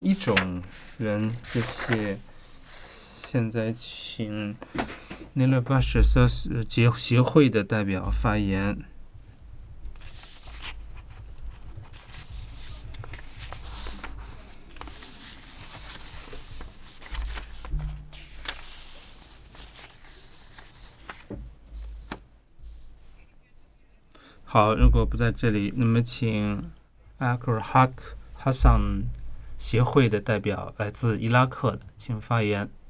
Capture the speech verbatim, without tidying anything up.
一种人，谢谢。现在请内勒巴什瑟协协会的代表发言。好，如果不在这里，那么请阿克尔哈克哈桑协会的代表，来自伊拉克的，请发言。